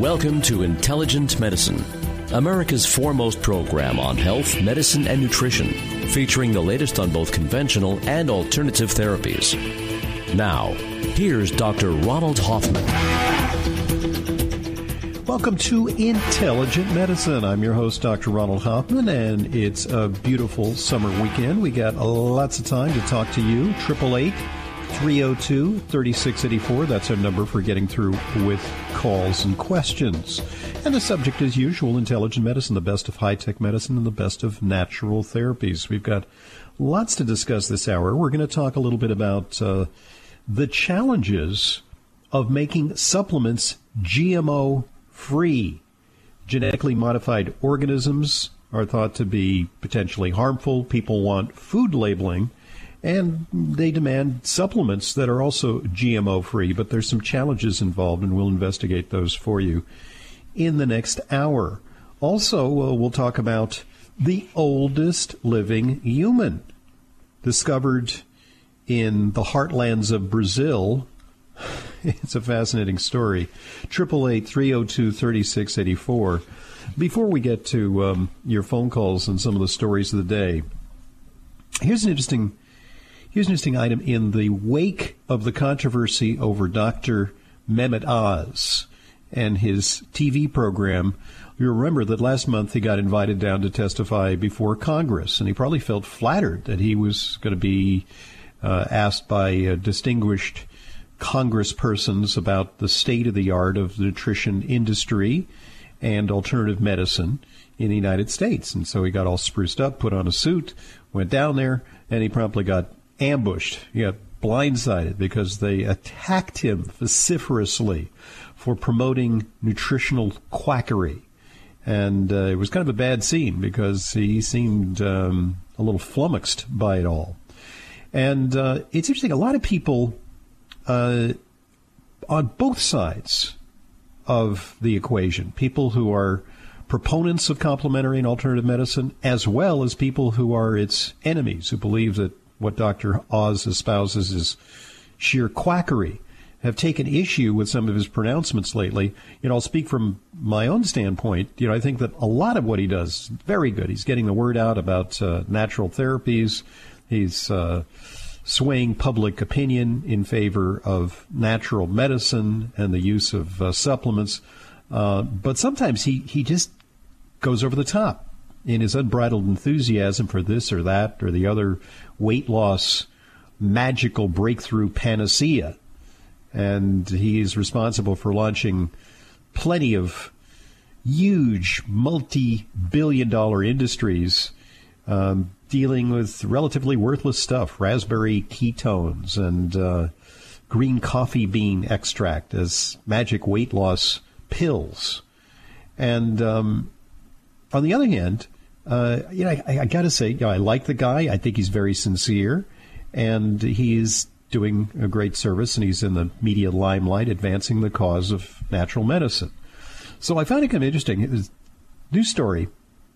Welcome to Intelligent Medicine, America's foremost program on health, medicine, and nutrition, featuring the latest on both conventional and alternative therapies. Now, here's Dr. Ronald Hoffman. Welcome to Intelligent Medicine. I'm your host, Dr. Ronald Hoffman, and it's a beautiful summer weekend. We got lots of time to talk to you. 888-302-3684. That's our number for getting through with calls and questions. And the subject, as usual, intelligent medicine, the best of high-tech medicine and the best of natural therapies. We've got lots to discuss this hour. We're going to talk a little bit about the challenges of making supplements GMO-free. Genetically modified organisms are thought to be potentially harmful. People want food labeling, and they demand supplements that are also GMO-free, but there's some challenges involved, and we'll investigate those for you in the next hour. Also, we'll talk about the oldest living human, discovered in the heartlands of Brazil. It's a fascinating story. 888-302-3684. Before we get to your phone calls and some of the stories of the day, here's an interesting item in the wake of the controversy over Dr. Mehmet Oz and his TV program. You remember that last month he got invited down to testify before Congress, and he probably felt flattered that he was going to be asked by distinguished congresspersons about the state of the art of the nutrition industry and alternative medicine in the United States. And so he got all spruced up, put on a suit, went down there, and he promptly got ambushed. He got blindsided because they attacked him vociferously for promoting nutritional quackery. And it was kind of a bad scene because he seemed a little flummoxed by it all. And it's interesting, a lot of people on both sides of the equation, people who are proponents of complementary and alternative medicine, as well as people who are its enemies, who believe that what Dr. Oz espouses is sheer quackery, have taken issue with some of his pronouncements lately. I'll speak from my own standpoint. I think that a lot of what he does is very good. He's getting the word out about natural therapies. He's swaying public opinion in favor of natural medicine and the use of supplements. But sometimes he just goes over the top in his unbridled enthusiasm for this or that or the other weight loss magical breakthrough panacea. And he is responsible for launching plenty of huge multi-billion-dollar industries dealing with relatively worthless stuff, raspberry ketones and green coffee bean extract as magic weight loss pills. And on the other hand, I got to say, I like the guy. I think he's very sincere, and he's doing a great service, and he's in the media limelight advancing the cause of natural medicine. So I found it kind of interesting. New story.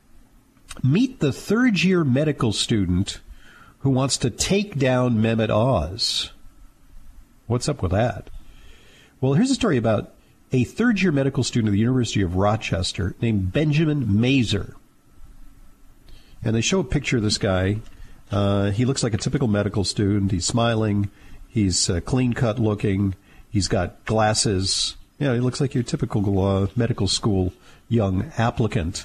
Meet the third-year medical student who wants to take down Mehmet Oz. What's up with that? Well, here's a story about a third-year medical student at the University of Rochester named Benjamin Mazer. And they show a picture of this guy. He looks like a typical medical student. He's smiling. He's clean-cut looking. He's got glasses. He looks like your typical medical school young applicant.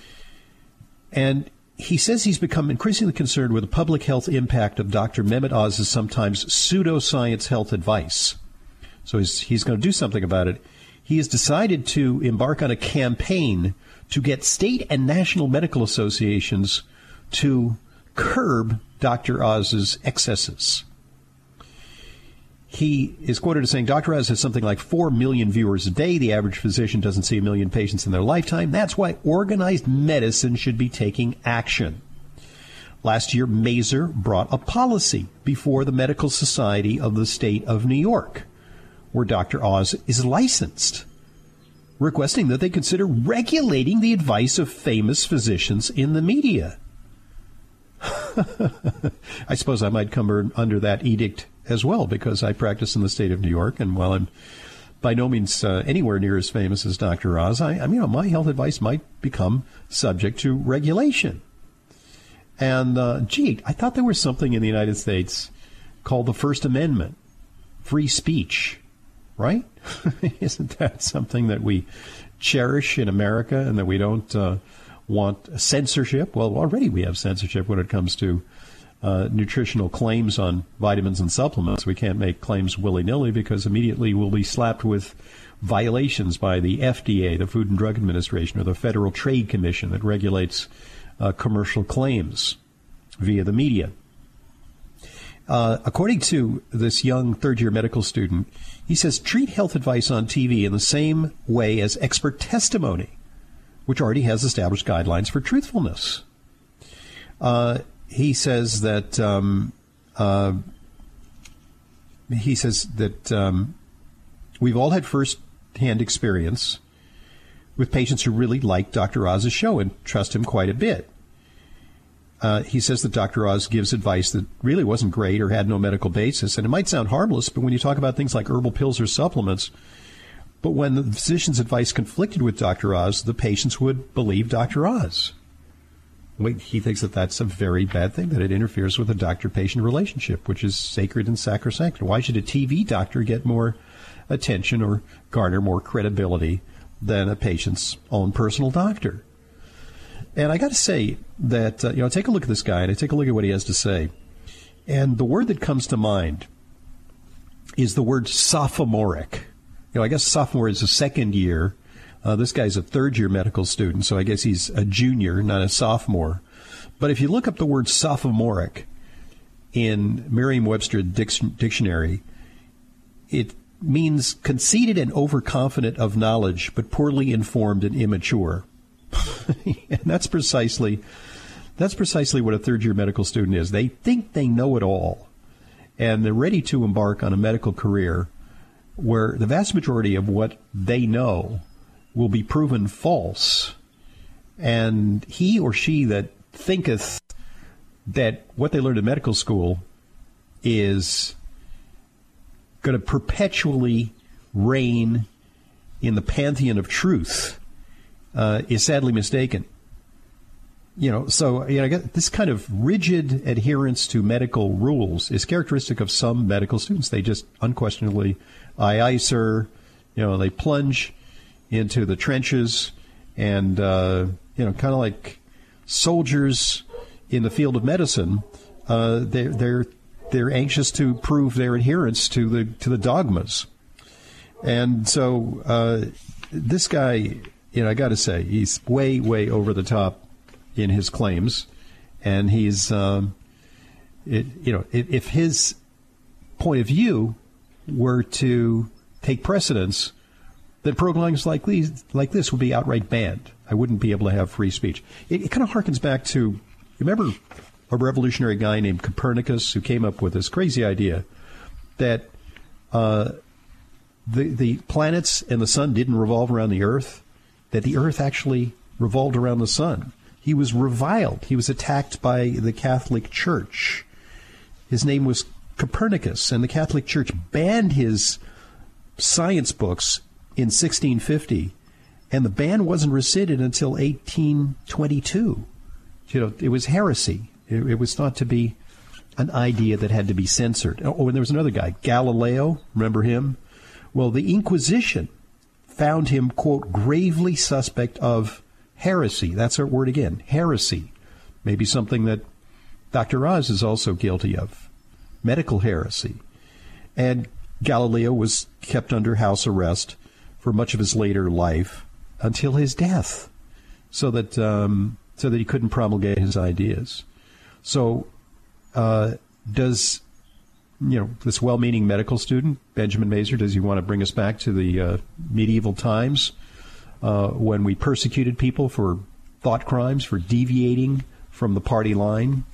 And he says he's become increasingly concerned with the public health impact of Dr. Mehmet Oz's sometimes pseudoscience health advice. So he's going to do something about it. He has decided to embark on a campaign to get state and national medical associations to curb Dr. Oz's excesses. He is quoted as saying, Dr. Oz has something like 4 million viewers a day. The average physician doesn't see 1 million patients in their lifetime. That's why organized medicine should be taking action. Last year, Mazer brought a policy before the Medical Society of the State of New York, where Dr. Oz is licensed, requesting that they consider regulating the advice of famous physicians in the media. I suppose I might come under that edict as well, because I practice in the state of New York, and while I'm by no means anywhere near as famous as Dr. Oz, I mean, my health advice might become subject to regulation. And, I thought there was something in the United States called the First Amendment, free speech, right? Isn't that something that we cherish in America and that we don't want censorship? Well, already we have censorship when it comes to nutritional claims on vitamins and supplements. We can't make claims willy-nilly because immediately we'll be slapped with violations by the FDA, the Food and Drug Administration, or the Federal Trade Commission that regulates commercial claims via the media. According to this young third-year medical student, he says treat health advice on TV in the same way as expert testimony, which already has established guidelines for truthfulness. He says that we've all had first-hand experience with patients who really like Dr. Oz's show and trust him quite a bit. He says that Dr. Oz gives advice that really wasn't great or had no medical basis, and it might sound harmless, but when you talk about things like herbal pills or supplements, but when the physician's advice conflicted with Dr. Oz, the patients would believe Dr. Oz. He thinks that that's a very bad thing, that it interferes with a doctor-patient relationship, which is sacred and sacrosanct. Why should a TV doctor get more attention or garner more credibility than a patient's own personal doctor? And I got to say that, take a look at this guy, and I take a look at what he has to say. And the word that comes to mind is the word sophomoric. I guess sophomore is a second year. This guy's a third-year medical student, so I guess he's a junior, not a sophomore. But if you look up the word sophomoric in Merriam-Webster dictionary, it means conceited and overconfident of knowledge, but poorly informed and immature. And that's precisely what a third-year medical student is. They think they know it all, and they're ready to embark on a medical career where the vast majority of what they know will be proven false, and he or she that thinketh that what they learned in medical school is going to perpetually reign in the pantheon of truth is sadly mistaken. This kind of rigid adherence to medical rules is characteristic of some medical students. They just unquestionably, aye, sir, they plunge into the trenches and, kind of like soldiers in the field of medicine, they're anxious to prove their adherence to the dogmas. And so this guy, I got to say, he's way, way over the top in his claims, and he's, if his point of view were to take precedence, then programs like this would be outright banned. I wouldn't be able to have free speech. It kind of harkens back to, remember a revolutionary guy named Copernicus who came up with this crazy idea that the planets and the sun didn't revolve around the Earth, that the Earth actually revolved around the sun. He was reviled. He was attacked by the Catholic Church. His name was Copernicus, and the Catholic Church banned his science books in 1650, and the ban wasn't rescinded until 1822. It was heresy. It was thought to be an idea that had to be censored. Oh, and there was another guy, Galileo. Remember him? Well, the Inquisition found him, quote, gravely suspect of heresy. That's our word again, heresy. Maybe something that Dr. Oz is also guilty of, medical heresy. And Galileo was kept under house arrest for much of his later life until his death, so that he couldn't promulgate his ideas. So does this well-meaning medical student, Benjamin Mazur, does he want to bring us back to the medieval times when we persecuted people for thought crimes, for deviating from the party line?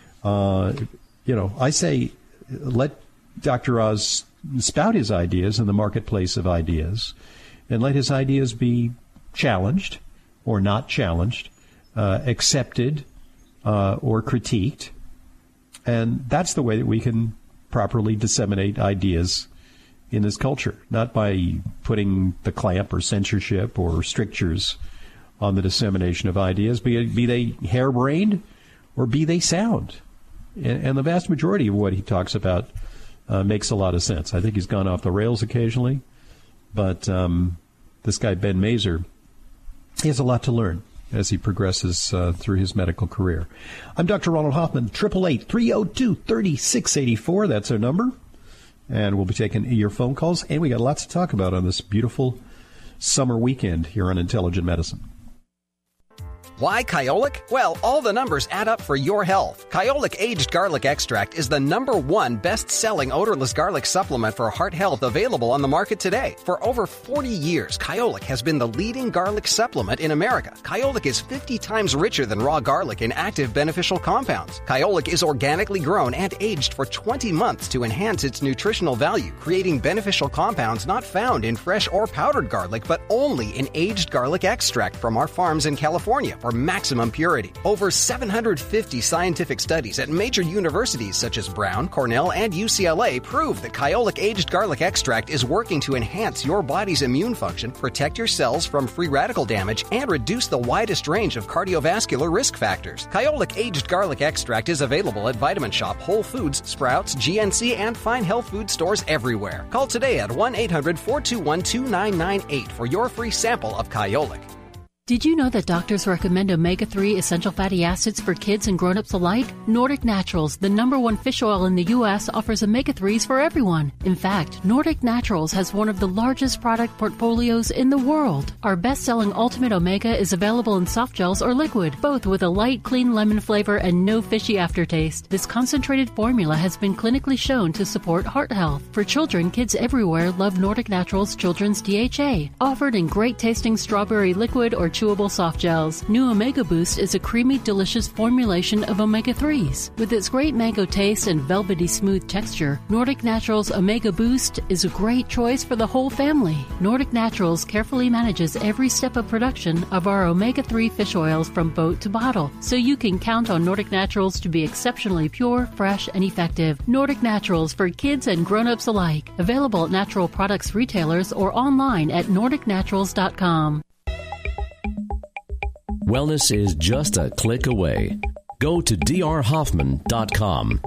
I say let Dr. Oz spout his ideas in the marketplace of ideas, and let his ideas be challenged or not challenged, accepted or critiqued. And that's the way that we can properly disseminate ideas in this culture, not by putting the clamp or censorship or strictures on the dissemination of ideas, be they harebrained or be they sound. And the vast majority of what he talks about makes a lot of sense. I think he's gone off the rails occasionally, but this guy, Ben Mazur, he has a lot to learn as he progresses through his medical career. I'm Dr. Ronald Hoffman, 888-302-3684. That's our number. And we'll be taking your phone calls. And we got lots to talk about on this beautiful summer weekend here on Intelligent Medicine. Why Kyolic? Well, all the numbers add up for your health. Kyolic Aged Garlic Extract is the #1 best-selling odorless garlic supplement for heart health available on the market today. For over 40 years, Kyolic has been the leading garlic supplement in America. Kyolic is 50 times richer than raw garlic in active beneficial compounds. Kyolic is organically grown and aged for 20 months to enhance its nutritional value, creating beneficial compounds not found in fresh or powdered garlic, but only in aged garlic extract from our farms in California for maximum purity. Over 750 scientific studies at major universities such as Brown, Cornell, and UCLA prove that Kyolic Aged Garlic Extract is working to enhance your body's immune function, protect your cells from free radical damage, and reduce the widest range of cardiovascular risk factors. Kyolic Aged Garlic Extract is available at Vitamin Shoppe, Whole Foods, Sprouts, GNC, and fine health food stores everywhere. Call today at 1-800-421-2998 for your free sample of Kyolic. Did you know that doctors recommend omega-3 essential fatty acids for kids and grown-ups alike? Nordic Naturals, the #1 fish oil in the U.S., offers omega-3s for everyone. In fact, Nordic Naturals has one of the largest product portfolios in the world. Our best-selling Ultimate Omega is available in soft gels or liquid, both with a light, clean lemon flavor and no fishy aftertaste. This concentrated formula has been clinically shown to support heart health. For children, kids everywhere love Nordic Naturals Children's DHA, offered in great-tasting strawberry liquid or chewable soft gels. New Omega Boost is a creamy, delicious formulation of omega-3s. With its great mango taste and velvety smooth texture, Nordic Naturals Omega Boost is a great choice for the whole family. Nordic Naturals carefully manages every step of production of our omega-3 fish oils from boat to bottle, so you can count on Nordic Naturals to be exceptionally pure, fresh, and effective. Nordic Naturals for kids and grown-ups alike. Available at natural products retailers or online at nordicnaturals.com. Wellness is just a click away. Go to drhoffman.com.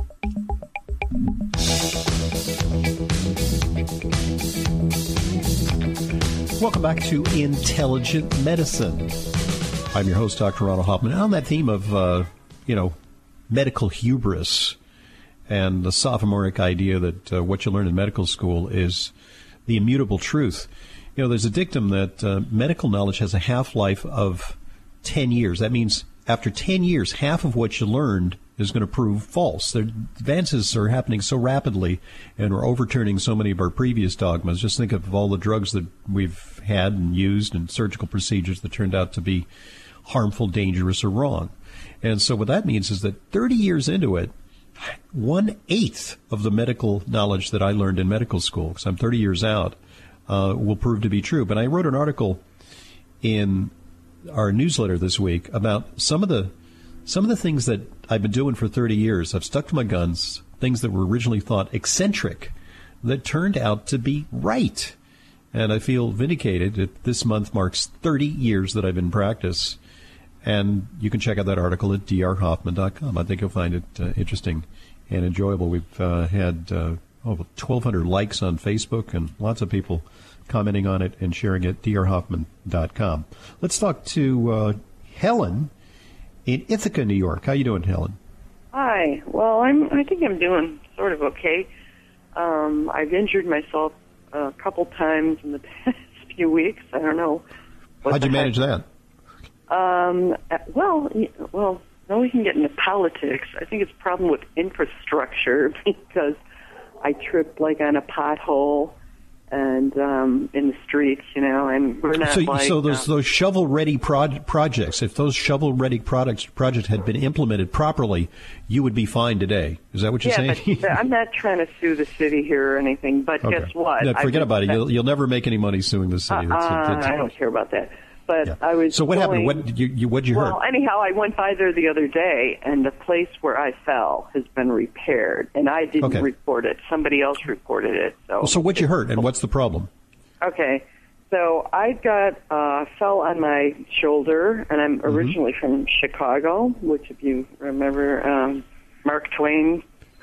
Welcome back to Intelligent Medicine. I'm your host, Dr. Ronald Hoffman. And on that theme of, medical hubris and the sophomoric idea that what you learn in medical school is the immutable truth. You know, there's a dictum that medical knowledge has a half-life of 10 years. That means after 10 years, half of what you learned is going to prove false. The advances are happening so rapidly, and we're overturning so many of our previous dogmas. Just think of all the drugs that we've had and used and surgical procedures that turned out to be harmful, dangerous, or wrong. And so what that means is that 30 years into it, 1/8 of the medical knowledge that I learned in medical school, because I'm 30 years out, will prove to be true. But I wrote an article in our newsletter this week about some of the things that I've been doing for 30 years. I've stuck to my guns, things that were originally thought eccentric that turned out to be right. And I feel vindicated that this month marks 30 years that I've been in practice. And you can check out that article at drhoffman.com. I think you'll find it interesting and enjoyable. We've had 1,200 likes on Facebook and lots of people commenting on it and sharing it at drhoffman.com. Let's talk to Helen in Ithaca, New York. How you doing, Helen? Hi. Well, I think I'm doing sort of okay. I've injured myself a couple times in the past few weeks. I don't know. How'd you manage that? Well, now we can get into politics. I think it's a problem with infrastructure because I tripped like on a pothole and in the streets, and we're not So those shovel-ready projects, if those shovel-ready projects had been implemented properly, you would be fine today. Is that what you're saying? But I'm not trying to sue the city here or anything, but guess what? No, forget about it. You'll never make any money suing the city. I don't care about that. But yeah. I was. So what happened? What'd you hurt? Well, anyhow, I went by there the other day, and the place where I fell has been repaired, and I didn't report it. Somebody else reported it. So what'd you hurt, and what's the problem? Okay. So I fell on my shoulder, and I'm originally from Chicago, which, if you remember, Mark Twain,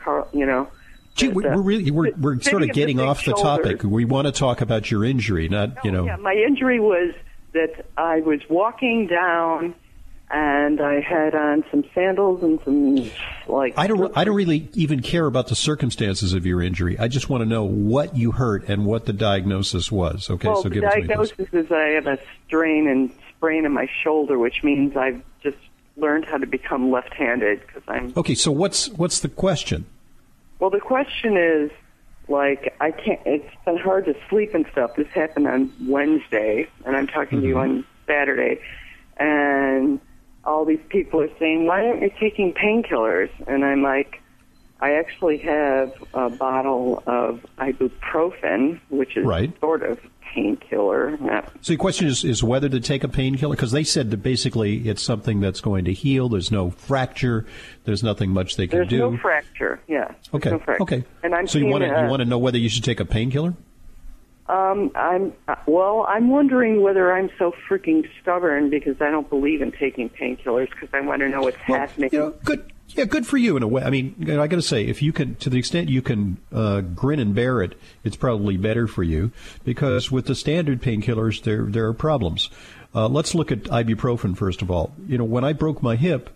Gee, we're sort of getting off the topic. We want to talk about your injury, not. Yeah, my injury was that I was walking down, and I had on some sandals and some I don't really even care about the circumstances of your injury. I just want to know what you hurt and what the diagnosis was. Okay, well, so the give it to me. diagnosis is I have a strain and sprain in my shoulder, which means I've just learned how to become left-handed because I'm. Okay, so what's the question? Well, the question is, I can't. It's been hard to sleep and stuff. This happened on Wednesday, and I'm talking to you on Saturday, and all these people are saying, "Why aren't you taking painkillers?" And I'm like, I actually have a bottle of ibuprofen, which is sort of painkiller. So the question is whether to take a painkiller, because they said that basically it's something that's going to heal. There's no fracture. There's nothing much they can do. There's no fracture. Yeah. Okay. No fracture. Okay. And so you want to know whether you should take a painkiller? I'm wondering whether I'm so freaking stubborn because I don't believe in taking painkillers because I want to know what's happening. Good. Yeah, good for you in a way. I mean, I got to say, if you can, to the extent you can grin and bear it, it's probably better for you because with the standard painkillers, there are problems. Let's look at ibuprofen first of all. When I broke my hip,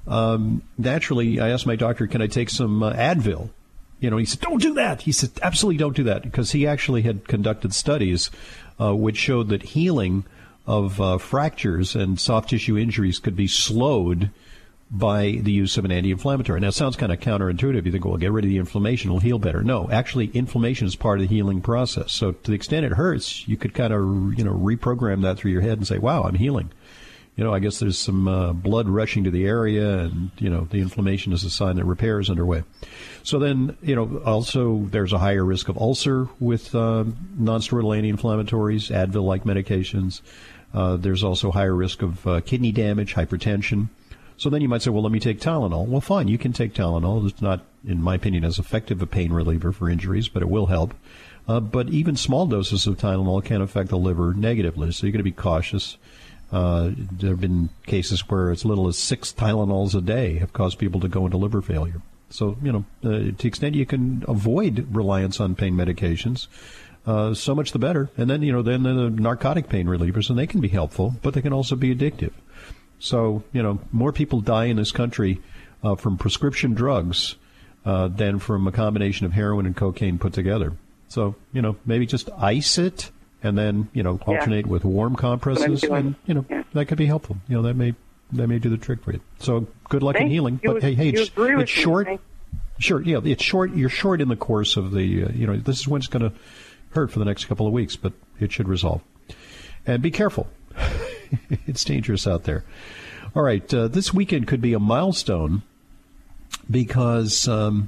naturally, I asked my doctor, "Can I take some Advil?" He said, "Don't do that." He said, "Absolutely don't do that," because he actually had conducted studies which showed that healing of fractures and soft tissue injuries could be slowed by the use of an anti-inflammatory. Now, it sounds kind of counterintuitive. You think, well, get rid of the inflammation, it'll heal better. No, actually, inflammation is part of the healing process. So to the extent it hurts, you could kind of, reprogram that through your head and say, wow, I'm healing. I guess there's some blood rushing to the area, and, the inflammation is a sign that repair is underway. So then, also there's a higher risk of ulcer with nonsteroidal anti-inflammatories, Advil-like medications. There's also higher risk of kidney damage, hypertension. So then you might say, well, let me take Tylenol. Well, fine, you can take Tylenol. It's not, in my opinion, as effective a pain reliever for injuries, but it will help. But even small doses of Tylenol can affect the liver negatively, so you've got to be cautious. There have been cases where as little as 6 Tylenols a day have caused people to go into liver failure. So, to the extent you can avoid reliance on pain medications, so much the better. And then, then the narcotic pain relievers, and they can be helpful, but they can also be addictive. So, more people die in this country from prescription drugs than from a combination of heroin and cocaine put together. So, maybe just ice it and then, alternate with warm compresses, and, that could be helpful. That may do the trick for you. So, good luck in healing. But hey, it's short. Sure, yeah, it's short. You're short in the course of the, this is when it's going to hurt for the next couple of weeks, but it should resolve. And be careful. It's dangerous out there. All right, this weekend could be a milestone because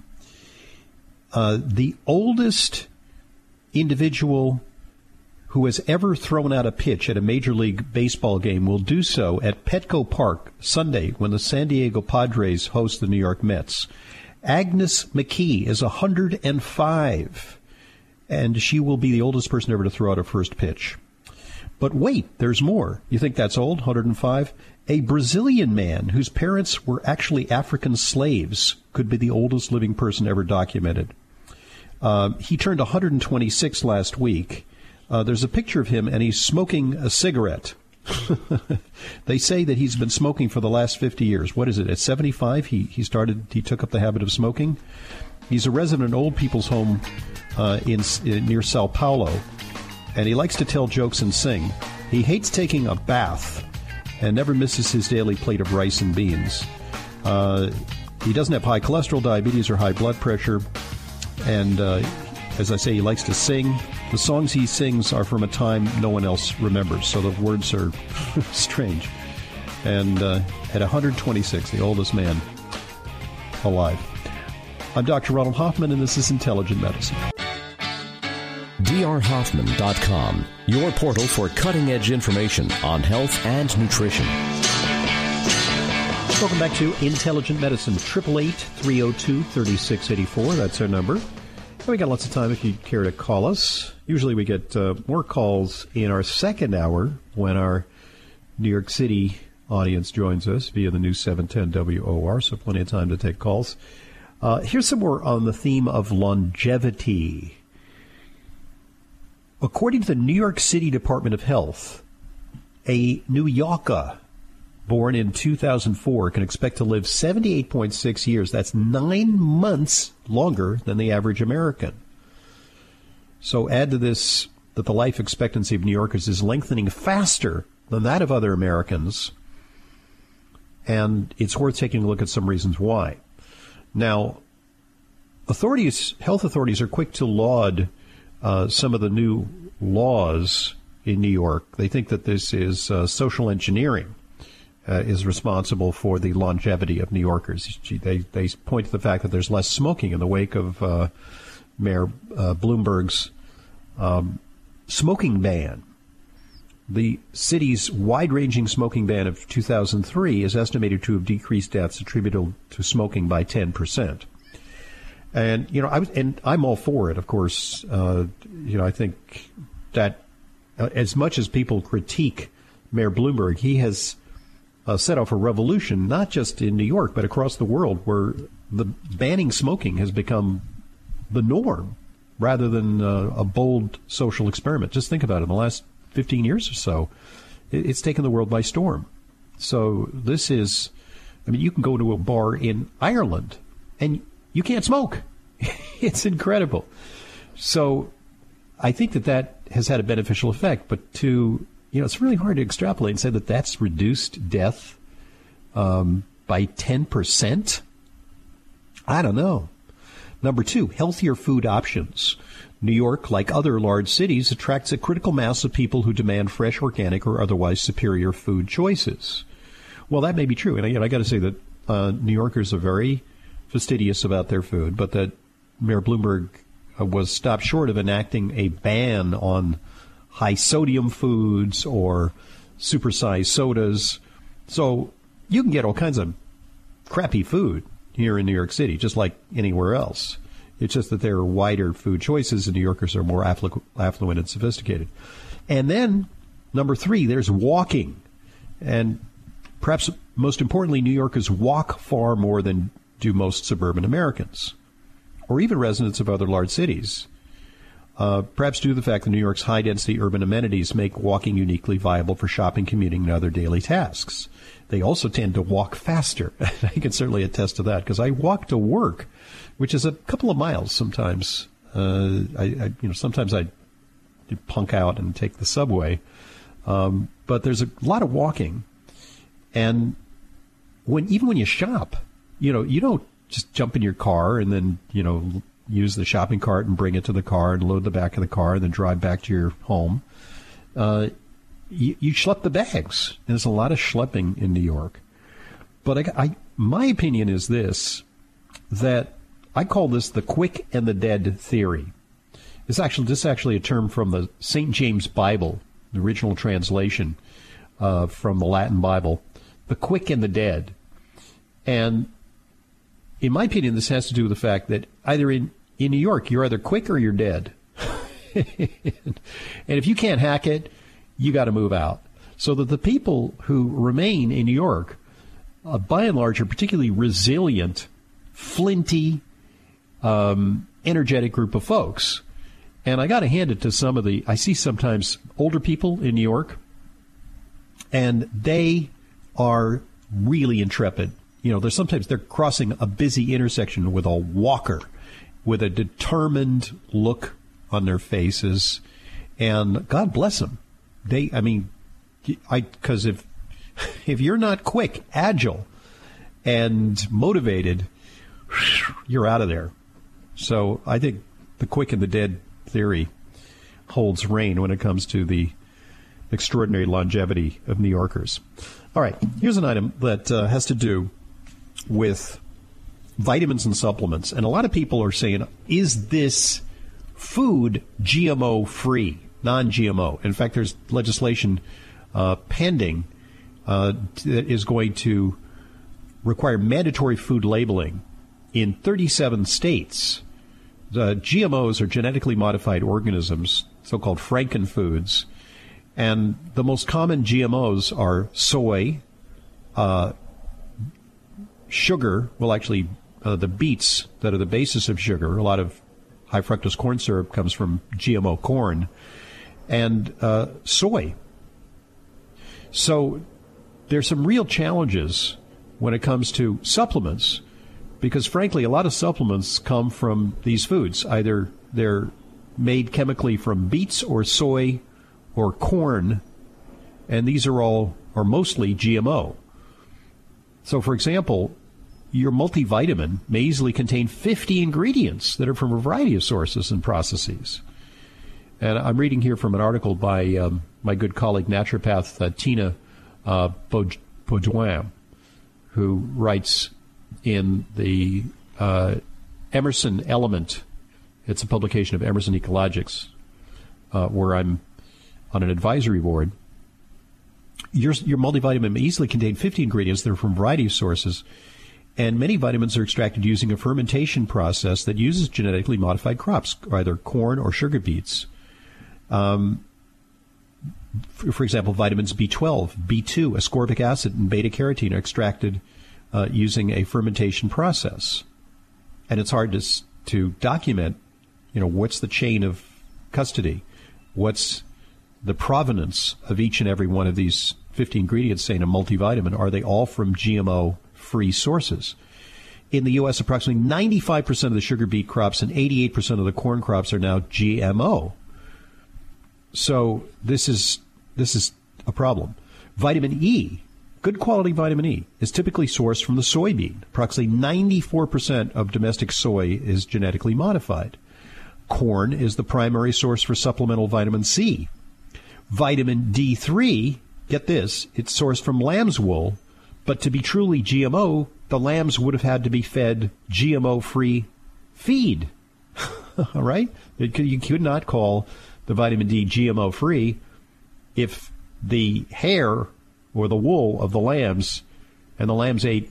the oldest individual who has ever thrown out a pitch at a Major League Baseball game will do so at Petco Park Sunday when the San Diego Padres host the New York Mets. Agnes McKee is 105, and she will be the oldest person ever to throw out a first pitch. But wait, there's more. You think that's old, 105? A Brazilian man whose parents were actually African slaves could be the oldest living person ever documented. He turned 126 last week. There's a picture of him, and he's smoking a cigarette. They say that he's been smoking for the last 50 years. What is it? At 75, he took up the habit of smoking. He's a resident old people's home near Sao Paulo. And he likes to tell jokes and sing. He hates taking a bath and never misses his daily plate of rice and beans. He doesn't have high cholesterol, diabetes, or high blood pressure. And as I say, he likes to sing. The songs he sings are from a time no one else remembers, so the words are strange. And at 126, the oldest man alive. I'm Dr. Ronald Hoffman, and this is Intelligent Medicine. drhoffman.com, your portal for cutting-edge information on health and nutrition. Welcome back to Intelligent Medicine, 888-302-3684. That's our number. We got lots of time if you care to call us. Usually we get more calls in our second hour when our New York City audience joins us via the new 710 WOR, so plenty of time to take calls. Here's some more on the theme of longevity. According to the New York City Department of Health, a New Yorker born in 2004 can expect to live 78.6 years. That's 9 months longer than the average American. So add to this that the life expectancy of New Yorkers is lengthening faster than that of other Americans, and it's worth taking a look at some reasons why. Now, health authorities are quick to laud some of the new laws in New York. They think that this is social engineering is responsible for the longevity of New Yorkers. They point to the fact that there's less smoking in the wake of Mayor Bloomberg's smoking ban. The city's wide-ranging smoking ban of 2003 is estimated to have decreased deaths attributable to smoking by 10%. And I'm all for it, of course. I think that as much as people critique Mayor Bloomberg, he has set off a revolution, not just in New York, but across the world, where the banning smoking has become the norm rather than a bold social experiment. Just think about it. In the last 15 years or so, it's taken the world by storm. So this is, you can go to a bar in Ireland and you can't smoke. It's incredible. So I think that has had a beneficial effect, but it's really hard to extrapolate and say that that's reduced death by 10%. I don't know. Number 2, healthier food options. New York, like other large cities, attracts a critical mass of people who demand fresh, organic, or otherwise superior food choices. Well, that may be true. And I got to say that New Yorkers are very fastidious about their food, but that Mayor Bloomberg was stopped short of enacting a ban on high-sodium foods or supersized sodas. So you can get all kinds of crappy food here in New York City, just like anywhere else. It's just that there are wider food choices, and New Yorkers are more affluent and sophisticated. And then, number 3, there's walking. And perhaps most importantly, New Yorkers walk far more than do most suburban Americans, or even residents of other large cities. Perhaps due to the fact that New York's high-density urban amenities make walking uniquely viable for shopping, commuting, and other daily tasks. They also tend to walk faster. I can certainly attest to that, because I walk to work, which is a couple of miles sometimes. Sometimes I punk out and take the subway. But there's a lot of walking. And even when you shop, you don't just jump in your car and then, use the shopping cart and bring it to the car and load the back of the car and then drive back to your home. You schlep the bags. There's a lot of schlepping in New York. But my opinion is this, that I call this the quick and the dead theory. This is actually a term from the St. James Bible, the original translation from the Latin Bible, the quick and the dead. And in my opinion, this has to do with the fact that either in New York, you're either quick or you're dead. And if you can't hack it, you got to move out. So that the people who remain in New York, by and large, are particularly resilient, flinty, energetic group of folks. And I got to hand it to I see sometimes older people in New York, and they are really intrepid. They're crossing a busy intersection with a walker, with a determined look on their faces, and God bless them. Because if you're not quick, agile, and motivated, you're out of there. So I think the quick and the dead theory holds reign when it comes to the extraordinary longevity of New Yorkers. All right, here's an item that has to do with vitamins and supplements. And a lot of people are saying, is this food GMO-free, non-GMO? In fact, there's legislation pending that is going to require mandatory food labeling in 37 states GMOs are genetically modified organisms, so-called frankenfoods. And the most common GMOs are soy, sugar, the beets that are the basis of sugar. A lot of high fructose corn syrup comes from GMO corn, and soy. So there's some real challenges when it comes to supplements, because frankly, a lot of supplements come from these foods. Either they're made chemically from beets or soy or corn, and these are mostly GMO. So, for example, your multivitamin may easily contain 50 ingredients that are from a variety of sources and processes. And I'm reading here from an article by my good colleague, naturopath Tina Baudouin, who writes in the Emerson Element. It's a publication of Emerson Ecologics, where I'm on an advisory board. Your multivitamin may easily contain 50 ingredients that are from a variety of sources, and many vitamins are extracted using a fermentation process that uses genetically modified crops, either corn or sugar beets. For example, vitamins B12, B2, ascorbic acid, and beta-carotene are extracted using a fermentation process. And it's hard to document, what's the chain of custody, what's the provenance of each and every one of these 50 ingredients, say in a multivitamin. Are they all from GMO-free sources? In the U.S., approximately 95% of the sugar beet crops and 88% of the corn crops are now GMO. So this is a problem. Vitamin E, good quality vitamin E, is typically sourced from the soybean. Approximately 94% of domestic soy is genetically modified. Corn is the primary source for supplemental vitamin C. Vitamin D3, get this, it's sourced from lamb's wool, but to be truly GMO, the lambs would have had to be fed GMO-free feed. All right? You could not call the vitamin D GMO-free if the hair or the wool of the lambs and the lambs ate,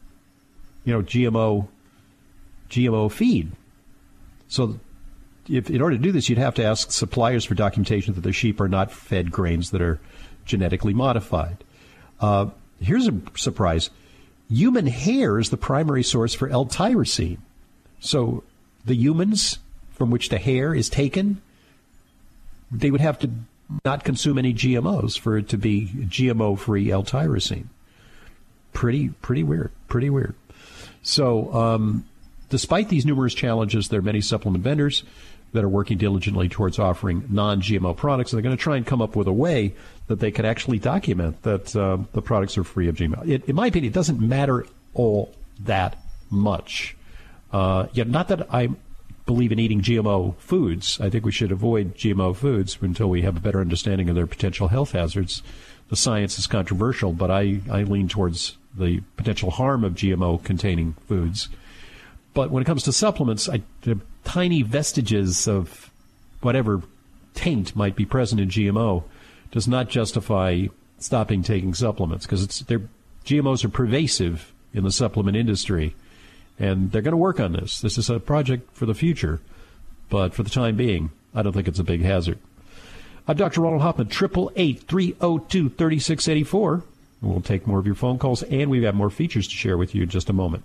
GMO feed. So in order to do this, you'd have to ask suppliers for documentation that their sheep are not fed grains that are genetically modified. Here's a surprise. Human hair is the primary source for L-tyrosine. So the humans from which the hair is taken, they would have to not consume any GMOs for it to be GMO-free L-tyrosine. Pretty weird. So despite these numerous challenges, there are many supplement vendors that are working diligently towards offering non-GMO products. And they're going to try and come up with a way that they can actually document that the products are free of GMO. In my opinion, it doesn't matter all that much. Not that I believe in eating GMO foods. I think we should avoid GMO foods until we have a better understanding of their potential health hazards. The science is controversial, but I lean towards the potential harm of GMO-containing foods. But when it comes to supplements, the tiny vestiges of whatever taint might be present in GMO does not justify stopping taking supplements, because GMOs are pervasive in the supplement industry, and they're going to work on this. This is a project for the future, but for the time being, I don't think it's a big hazard. I'm Dr. Ronald Hoffman, 888-302-3684. We'll take more of your phone calls, and we've got more features to share with you in just a moment.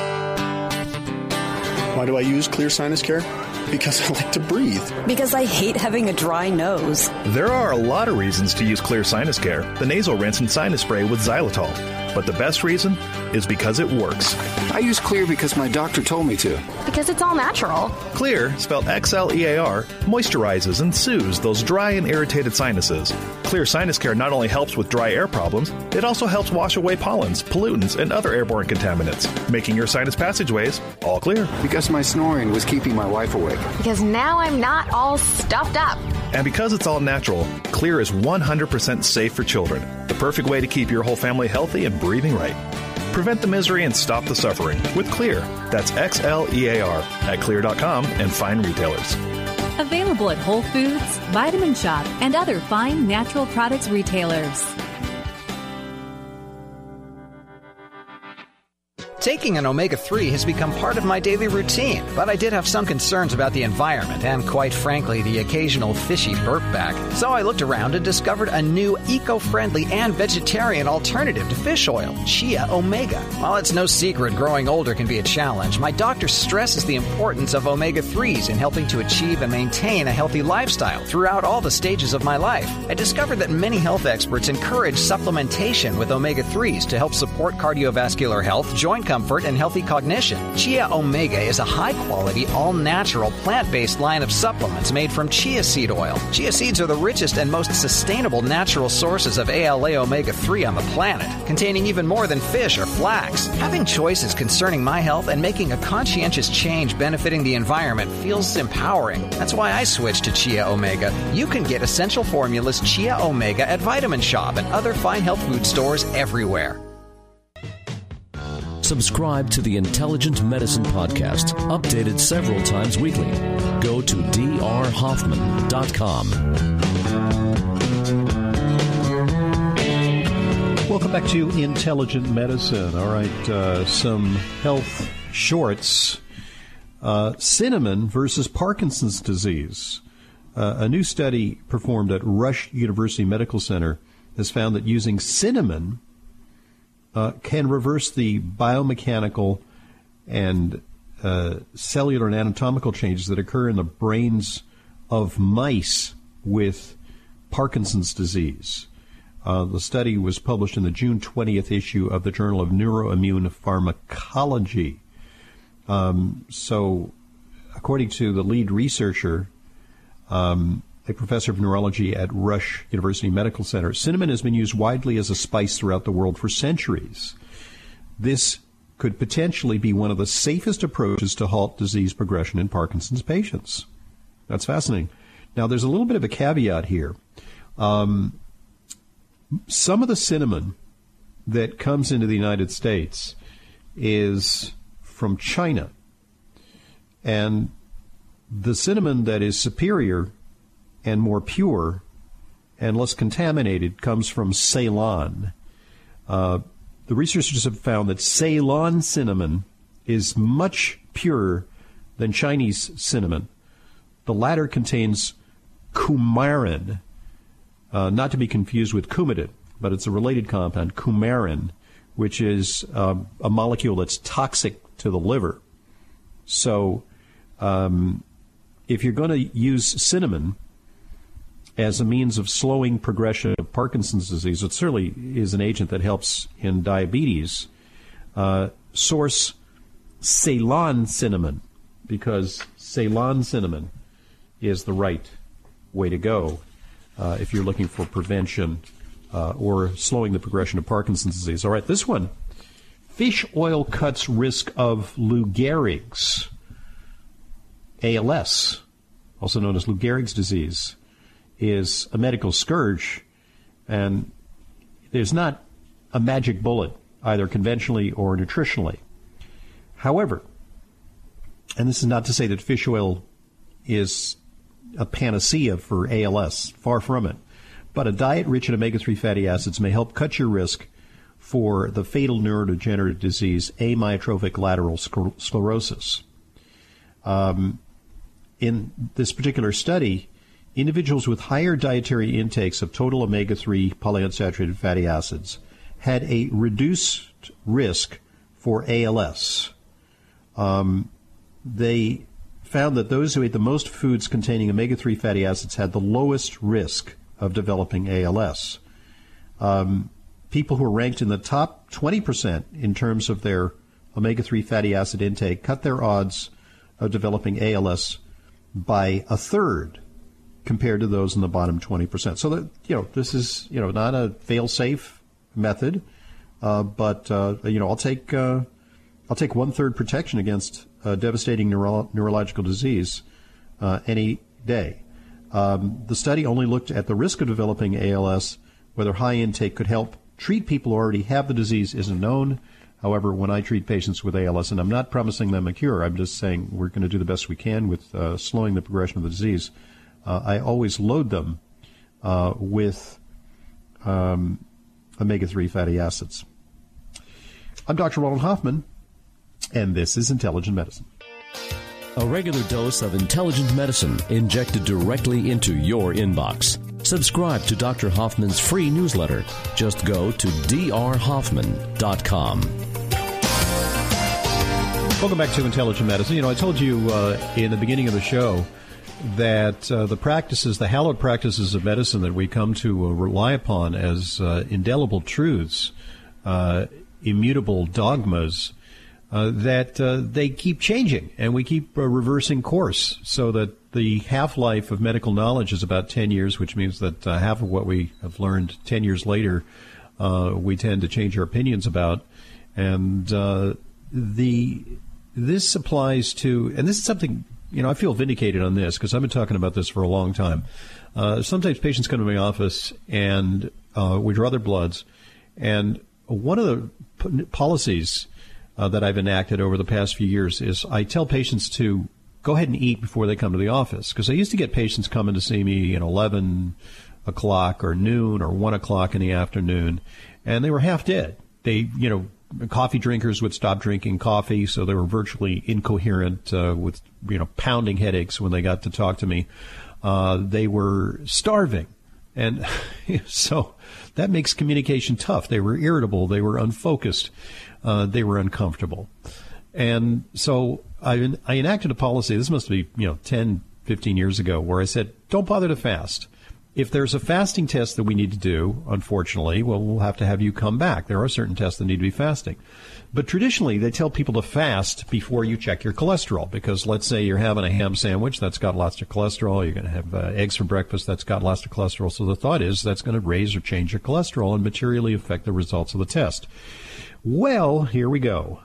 Why do I use Clear Sinus Care? Because I like to breathe. Because I hate having a dry nose. There are a lot of reasons to use Clear Sinus Care, the nasal rinse and sinus spray with xylitol. But the best reason is because it works. I use Clear because my doctor told me to. Because it's all natural. Clear, spelled Xlear, moisturizes and soothes those dry and irritated sinuses. Clear Sinus Care not only helps with dry air problems, it also helps wash away pollens, pollutants, and other airborne contaminants, making your sinus passageways all clear. Because my snoring was keeping my wife awake. Because now I'm not all stuffed up. And because it's all natural, Clear is 100% safe for children. The perfect way to keep your whole family healthy and breathing right. Prevent the misery and stop the suffering with Clear. That's Xlear at Clear.com and fine retailers. Available at Whole Foods, Vitamin Shop, and other fine natural products retailers. Taking an omega-3 has become part of my daily routine, but I did have some concerns about the environment and, quite frankly, the occasional fishy burp back. So I looked around and discovered a new eco-friendly and vegetarian alternative to fish oil, Chia Omega. While it's no secret growing older can be a challenge, my doctor stresses the importance of omega-3s in helping to achieve and maintain a healthy lifestyle throughout all the stages of my life. I discovered that many health experts encourage supplementation with omega-3s to help support cardiovascular health, joint comfort, and healthy cognition. Chia Omega is a high-quality, all-natural, plant-based line of supplements made from chia seed oil. Chia seeds are the richest and most sustainable natural sources of ALA omega-3 on the planet, containing even more than fish or flax. Having choices concerning my health and making a conscientious change benefiting the environment feels empowering. That's why I switched to Chia Omega. You can get Essential Formulas Chia Omega at Vitamin Shop and other fine health food stores everywhere. Subscribe to the Intelligent Medicine Podcast, updated several times weekly. Go to drhoffman.com. Welcome back to Intelligent Medicine. All right, some health shorts. Cinnamon versus Parkinson's disease. A new study performed at Rush University Medical Center has found that using cinnamon can reverse the biomechanical and cellular and anatomical changes that occur in the brains of mice with Parkinson's disease. The study was published in the June 20th issue of the Journal of Neuroimmune Pharmacology. So, according to the lead researcher, a professor of neurology at Rush University Medical Center, cinnamon has been used widely as a spice throughout the world for centuries. This could potentially be one of the safest approaches to halt disease progression in Parkinson's patients. That's fascinating. Now, there's a little bit of a caveat here. Some of the cinnamon that comes into the United States is from China. And the cinnamon that is superior and more pure and less contaminated comes from Ceylon. The researchers have found that Ceylon cinnamon is much purer than Chinese cinnamon. The latter contains coumarin, not to be confused with coumadin, but it's a related compound, coumarin, which is a molecule that's toxic to the liver. So if you're going to use cinnamon as a means of slowing progression of Parkinson's disease, it certainly is an agent that helps in diabetes, source Ceylon cinnamon, because Ceylon cinnamon is the right way to go if you're looking for prevention or slowing the progression of Parkinson's disease. All right, this one. Fish oil cuts risk of Lou Gehrig's, ALS, also known as Lou Gehrig's disease, is a medical scourge, and there's not a magic bullet, either conventionally or nutritionally. However, and this is not to say that fish oil is a panacea for ALS, far from it, but a diet rich in omega-3 fatty acids may help cut your risk for the fatal neurodegenerative disease amyotrophic lateral sclerosis. In this particular study, individuals with higher dietary intakes of total omega-3 polyunsaturated fatty acids had a reduced risk for ALS. They found that those who ate the most foods containing omega-3 fatty acids had the lowest risk of developing ALS. People who were ranked in the top 20% in terms of their omega-3 fatty acid intake cut their odds of developing ALS by a third compared to those in the bottom 20%. So that, this is, not a fail-safe method, but I'll take 1/3 protection against devastating neurological disease any day. The study only looked at the risk of developing ALS. Whether high intake could help treat people who already have the disease isn't known. However, when I treat patients with ALS, and I'm not promising them a cure, I'm just saying we're going to do the best we can with slowing the progression of the disease, I always load them with omega-3 fatty acids. I'm Dr. Ronald Hoffman. And this is Intelligent Medicine. A regular dose of intelligent medicine injected directly into your inbox. Subscribe to Dr. Hoffman's free newsletter. Just go to drhoffman.com. Welcome back to Intelligent Medicine. I told you in the beginning of the show that the hallowed practices of medicine that we come to rely upon as indelible truths, immutable dogmas, that they keep changing, and we keep reversing course, so that the half-life of medical knowledge is about 10 years, which means that half of what we have learned 10 years later, we tend to change our opinions about. And this applies to, and this is something, I feel vindicated on this because I've been talking about this for a long time. Sometimes patients come to my office and we draw their bloods, and one of the policies that I've enacted over the past few years is I tell patients to go ahead and eat before they come to the office. Because I used to get patients coming to see me at 11 o'clock or noon or 1 o'clock in the afternoon, and they were half dead. They, coffee drinkers would stop drinking coffee, so they were virtually incoherent with, pounding headaches when they got to talk to me. They were starving. And so that makes communication tough. They were irritable. They were unfocused. They were uncomfortable. And so I enacted a policy, this must be, 10, 15 years ago, where I said, don't bother to fast. If there's a fasting test that we need to do, unfortunately, well, we'll have to have you come back. There are certain tests that need to be fasting. But traditionally, they tell people to fast before you check your cholesterol, because let's say you're having a ham sandwich that's got lots of cholesterol. You're going to have eggs for breakfast that's got lots of cholesterol. So the thought is that's going to raise or change your cholesterol and materially affect the results of the test. Well, here we go.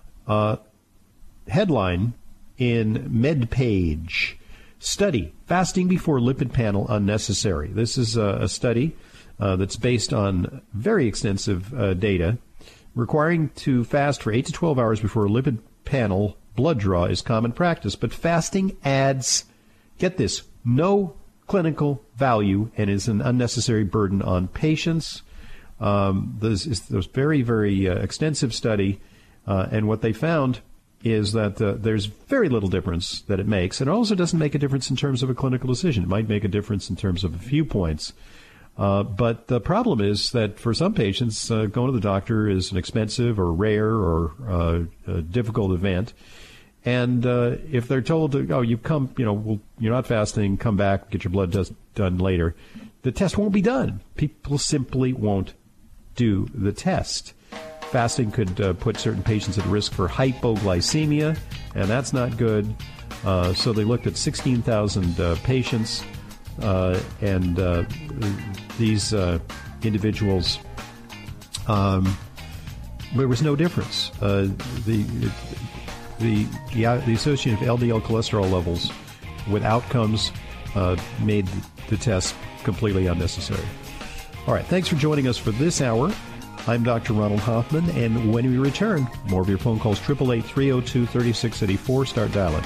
Headline in MedPage. Study, fasting before lipid panel unnecessary. This is a study that's based on very extensive data. Requiring to fast for 8 to 12 hours before a lipid panel blood draw is common practice, but fasting adds, get this, no clinical value and is an unnecessary burden on patients. This is a very, very extensive study, and what they found is that there's very little difference that it makes. And it also doesn't make a difference in terms of a clinical decision. It might make a difference in terms of a few points. But the problem is that for some patients, going to the doctor is an expensive or rare or a difficult event. And if they're told, you come, you're not fasting, come back, get your blood done later, the test won't be done. People simply won't do the test. Fasting could put certain patients at risk for hypoglycemia, and that's not good. So they looked at 16,000 patients, and these individuals, there was no difference. The association of LDL cholesterol levels with outcomes made the test completely unnecessary. All right, thanks for joining us for this hour. I'm Dr. Ronald Hoffman, and when we return, more of your phone calls, 888-302-3684. Start dialing.